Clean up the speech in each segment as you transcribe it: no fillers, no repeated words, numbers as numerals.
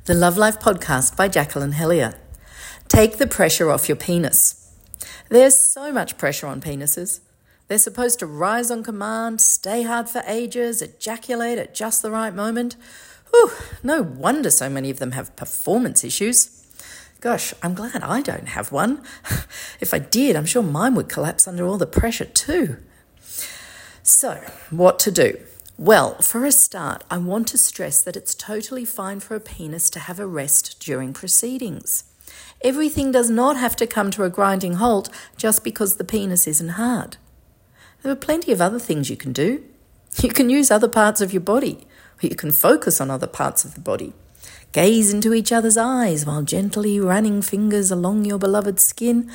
The Love Life Podcast by Jacqueline Hellier. Take the pressure off your penis. There's so much pressure on penises. They're supposed to rise on command, stay hard for ages, ejaculate at just the right moment. Whew, no wonder so many of them have performance issues. Gosh, I'm glad I don't have one. If I did, I'm sure mine would collapse under all the pressure too. So, what to do? Well, for a start, I want to stress that it's totally fine for a penis to have a rest during proceedings. Everything does not have to come to a grinding halt just because the penis isn't hard. There are plenty of other things you can do. You can use other parts of your body, or you can focus on other parts of the body. Gaze into each other's eyes while gently running fingers along your beloved's skin.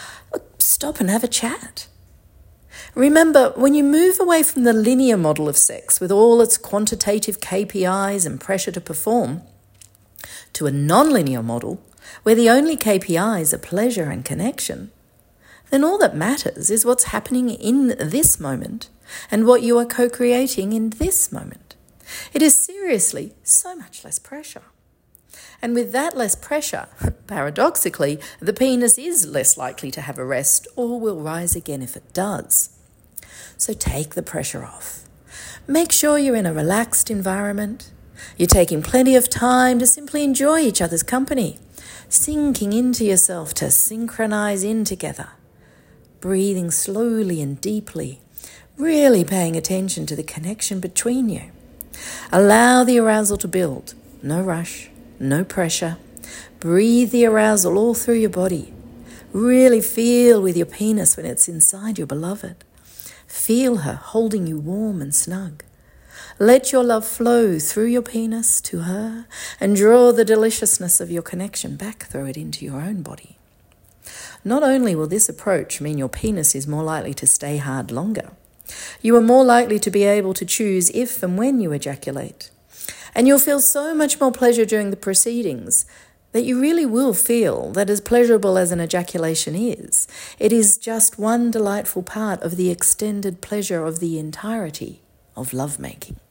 Stop and have a chat. Remember, when you move away from the linear model of sex with all its quantitative KPIs and pressure to perform, to a non-linear model where the only KPIs are pleasure and connection, then all that matters is what's happening in this moment and what you are co-creating in this moment. It is seriously so much less pressure. And with that less pressure, paradoxically, the penis is less likely to have a rest or will rise again if it does. So take the pressure off. Make sure you're in a relaxed environment. You're taking plenty of time to simply enjoy each other's company, sinking into yourself to synchronize in together, breathing slowly and deeply, really paying attention to the connection between you. Allow the arousal to build. No rush, no pressure. Breathe the arousal all through your body. Really feel with your penis when it's inside your beloved. Feel her holding you warm and snug. Let your love flow through your penis to her and draw the deliciousness of your connection back through it into your own body. Not only will this approach mean your penis is more likely to stay hard longer, you are more likely to be able to choose if and when you ejaculate. And you'll feel so much more pleasure during the proceedings that you really will feel that as pleasurable as an ejaculation is, it is just one delightful part of the extended pleasure of the entirety of lovemaking.